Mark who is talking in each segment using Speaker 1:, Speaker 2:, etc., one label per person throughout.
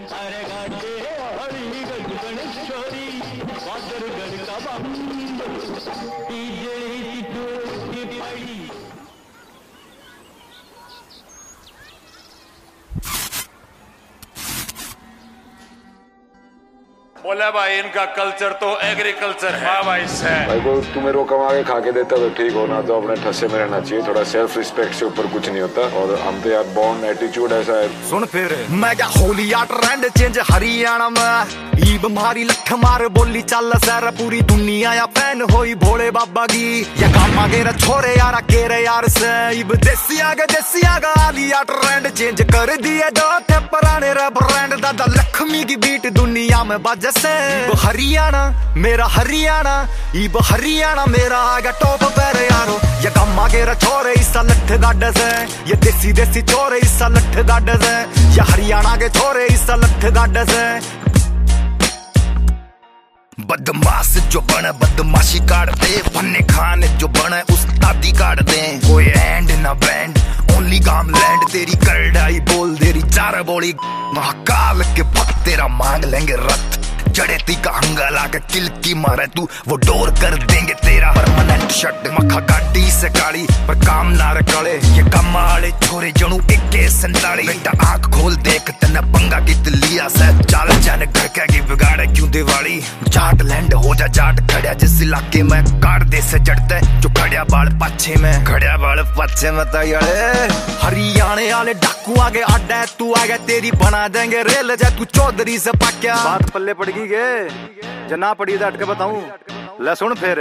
Speaker 1: अरे गाड़े हरी गजबन छोरी बादरगढ़ का बंद डीजे की पड़ी।
Speaker 2: बोला भाई इनका कल्चर तो एग्रीकल्चर है। भाई
Speaker 3: भाई को तुम्हें रो कमा के खा के देता तो ठीक होना, तो अपने ठस्से में रहना चाहिए। थोड़ा सेल्फ रिस्पेक्ट से ऊपर कुछ नहीं होता। और हम तो यार बॉर्न एटीट्यूड ऐसा है।
Speaker 4: सुन फिर मैं क्या होली या ट्रेंड चेंज हरियाणा में ईब मारी लठ मार बोली चल सर पूरी दुनिया या फैन होई भोले बाबा की या कामा गेरा छोरे यारा केरे यार से ईब देसी आगा आलिया ट्रेंड चेंज कर दिए दो थे पुराने रे ब्रांड दादा लक्ष्मी की बीट दुनिया में बज से। हरियाणा मेरा हरियाणा ईब हरियाणा मेरा आगा टॉप पर यारो ये कामा गेरा छोरे इस लठ गाड से ये देसी छोरे इस लठ गाड से या हरियाणा के छोरे इस लठ गाड से। बदमाश जो बने बदमाशी काट दे फन्ने खान जो बने उस्तादी काट दे कोई एंड ना बैंड ओनली गाम लैंड तेरी करडाई बोल देरी चार बोली महाकाल के भक्त तेरा मांग लेंगे रथ जड़े ती का हंगाला के किल की मारे तू वो डोर कर देंगे तेरा परमानेंट शट मखा काटी से काली पर काम ना रकड़े ये कमाले छोरे जणू 41 बेटा आंख खोल देख तने पंगा कित लिया से चाल जाने घर के की बिगाड़े क्यों दिवाली जाट लैंड हो जा जाट खड़िया जिस इलाके में काट दे से जड़ते जो खड़िया बाल पाछे में तैयारे हरियाणे वाले डाकू आगे अड्डा तू आगे तेरी बना देंगे रेल जा तू चौधरी से पाक्या बात पल्ले पड़ गई जना पड़ी अटक बताऊं ले सुन फिर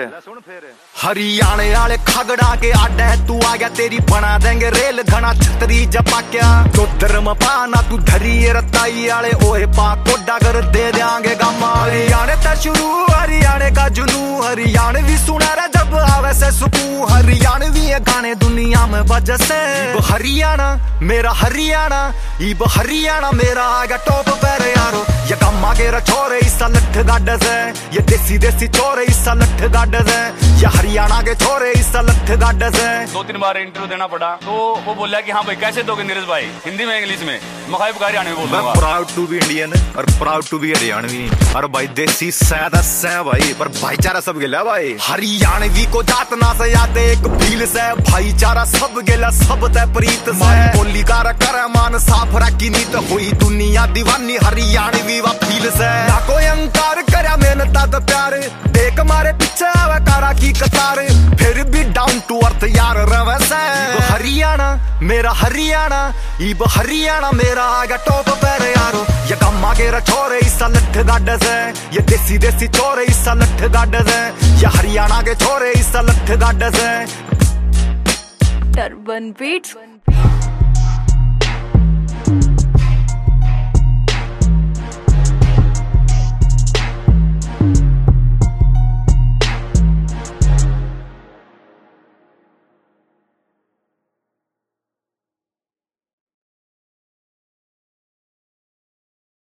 Speaker 4: हरियाणे वाले खगड़ा के आडे तू आ गया तेरी बना देंगे रेल घना छतरी जपाक्या जो धर्म पाना तू धरी रताई वाले ओए पा कोडा कर दे देंगे गामा। हरियाणे ता शुरू हरियाणे का जुनू हरियाणे भी सुना रे जब आवे से सुकून हरियाणे भी ये गाने दुनिया में बज से। हरियाणा मेरा हरियाणा ईब हरियाणा मेरा आ गया टॉप पर यारो ये गामा के छोरे इस लठ गाड से ये देसी छोरे इस लठ गाड से या हरियाणा के छोरे इस लठ गाड से।
Speaker 2: 2-3 बार इंटरव्यू देना पड़ा तो वो बोला कि हाँ भाई कैसे दोगे नीरज भाई हिंदी में इंग्लिश में मखाई हरियाणा में बोल
Speaker 4: मैं प्राउड टू बी इंडियन और प्राउड टू बी हरियाणवी और भाई देसी सैदा से भाई पर भाईचारा सब गेला भाई हरियाणवी को जात ना से याते एक फील से भाईचारा सब गेला सब ते प्रीत से बोली कार कर मान साफ रखी नीत हुई दुनिया दीवानी हरियाणवी वा फील से ना कोई अंकार करया मेहनत तो प्यार देख मारे पीछे आवे कारा की कतार फिर भी डाउन टू अर्थ यार रवे से। हरियाणा मेरा हरियाणा ईब हरियाणा मेरा आ गया टॉप पर यारो ये गामा के छोरे इस लठ गाड से ये देसी छोरे इस लठ गाड से या हरियाणा के छोरे इस लठ गाड से।
Speaker 5: Turban beats.